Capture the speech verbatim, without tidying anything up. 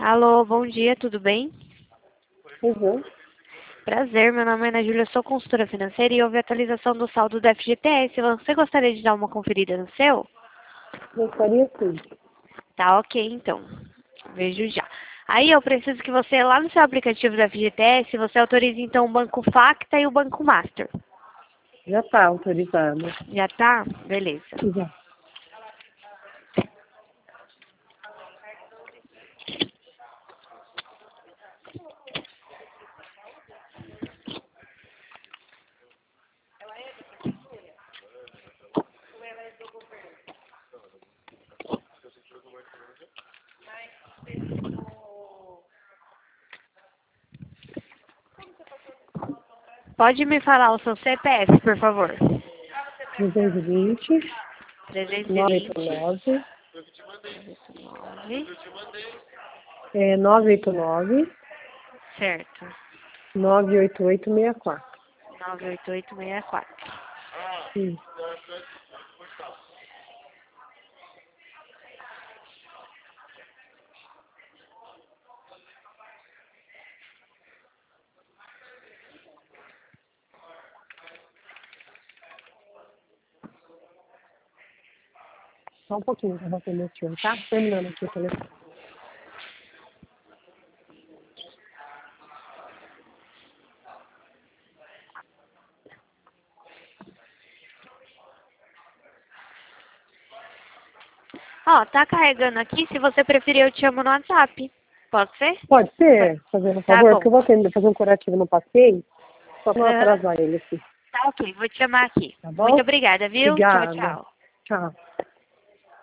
Alô, bom dia, tudo bem? Uhum. Prazer, meu nome é Ana Júlia, sou consultora financeira e houve atualização do saldo do F G T S. Você gostaria de dar uma conferida no seu? Gostaria sim. Tá ok, então. Vejo já. Aí eu preciso que você, lá no seu aplicativo do F G T S, você autorize então o Banco Facta e o Banco Master. Já está autorizado. Já tá? Beleza. Já. Pode me falar o seu C P F, por favor? trezentos e vinte, trezentos e novecentos e vinte, oitenta e nove, nove, é, novecentos e oitenta e nove, certo. novecentos e oitenta e oito, sessenta e quatro. nove oito oito seis quatro. Sim. Só um pouquinho para você mexer, tá? Terminando aqui o telefone. Ó, tá carregando aqui. Se você preferir, eu te chamo no WhatsApp. Pode ser? Pode ser, fazendo um Tá favor, bom. porque eu vou atender, fazer um curativo no passeio, só para não Aham. atrasar ele aqui. Tá ok, vou te chamar aqui. Tá Muito bom? obrigada, viu? Tchau, Obrigada. tchau. Tchau.